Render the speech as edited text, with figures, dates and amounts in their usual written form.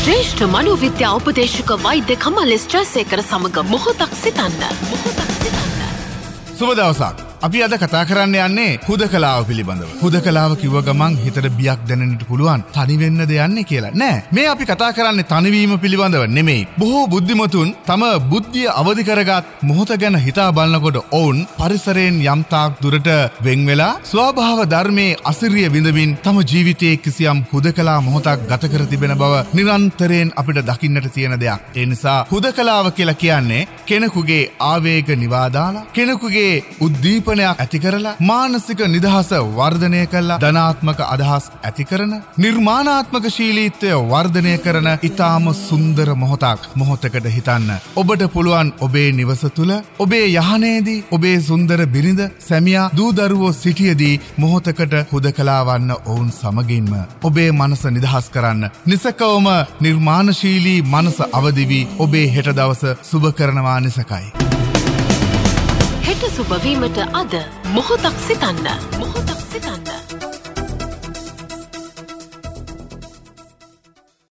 ශ්‍රේෂ්ඨ මනෝවිද්‍යා උපදේශක වෛද්‍ය කමල් ස්ට්‍රසේකර සමග මොහොතක් සිතන්න. සුබ දවසක්. අපි අද කතා කරන්න යන්නේ හුදකලාව පිළිබඳව. හුදකලාව කිව්ව ගමන් හිතට බියක් දැනෙන්නට පුළුවන් තනි වෙන්නද යන්නේ කියලා. නෑ. මේ අපි කතා කරන්නේ තනිවීම පිළිබඳව නෙමෙයි. බොහෝ බුද්ධිමතුන් තම බුද්ධිය අවදි කරගත් මොහොත ගැන හිතා බලනකොට ඔවුන් පරිසරයෙන් යම් තාක් දුරට වෙන් වෙලා ස්වභාව ධර්මයේ අසිරිය විඳමින් තම ජීවිතයේ කිසියම් හුදකලා මොහොතක් ගත කර තිබෙන බව නිරන්තරයෙන් අපිට දකින්නට තියෙන දෙයක්. ඒ නිසා හුදකලාව කියලා කියන්නේ කෙනෙකුගේ ආවේග නිවා දාලා කෙනෙකුගේ උද්දීප ඇති කරලා මානසික නිදහස වර්ධනය කළා ධනාත්මක අදහස් ඇති කරන නිර්මාණාත්මක ශීලීත්වය වර්ධනය කරන ඊටාම සුන්දර මොහොතකට හිතන්න. ඔබට පුළුවන් ඔබේ නිවස තුල ඔබේ යහනේදී ඔබේ සුන්දර බිරිඳ සැමියා දූ දරුවෝ සිටියේදී මොහොතකට හුදකලා වන්න ඔවුන් සමගින්ම ඔබේ මනස නිදහස් කරන්න. නිසකවම නිර්මාණශීලී මනස අවදි වී ඔබේ හෙට දවස සුබ කරනවා නිසකයි. හෙට සුබ වීමට අද මොහොතක් සිතන්න.